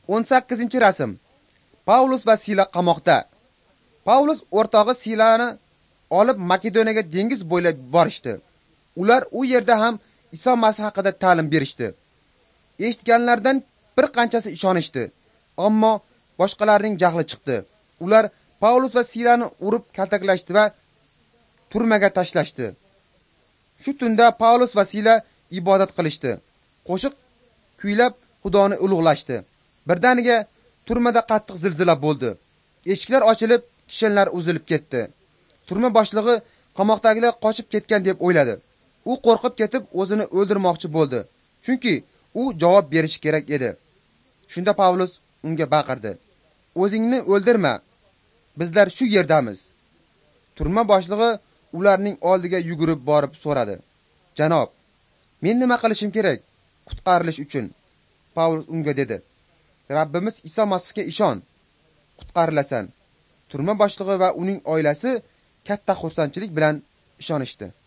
18-rasm. Pavlus va Sila qamoqda. Pavlus o'rtog'i Silani olib Makedoniyaga dengiz bo'ylab borishdi. Ular u yerda ham Iso Masih haqida ta'lim berishdi. Eshitganlardan bir qanchasi ishonishdi, ammo boshqalarning jahli chiqdi. Ular Pavlus va Silani urib kaltaklashdi va turmaga tashlashdi. Shu tunda Pavlus va Sila ibodat qilishdi. Qo'shiq kuylab Xudoni ulug'lashdi. Birdaniga turmada qattiq zilzila bo'ldi. Eshiklar ochilib, kishanlar uzilib ketdi. Turma boshlig'i qamoqdagilar qochib ketgan deb o'yladi. U qo'rqib ketib o'zini o'ldirmoqchi bo'ldi. Chunki u javob berishi kerak edi. Shunda Pavlus unga baqirdi: "O'zingni o'ldirma. Bizlar shu yerdamiz." Turma boshlig'i ularning oldiga yugurib borib so'radi: "Janob, men nima qilishim kerak qutqarilish uchun?" Pavlus unga dedi: "Rabbimiz Iso Masihga ishon, qutqarilasan." Turma boshlig'i va uning oilasi katta xursandchilik bilan ishonishdi.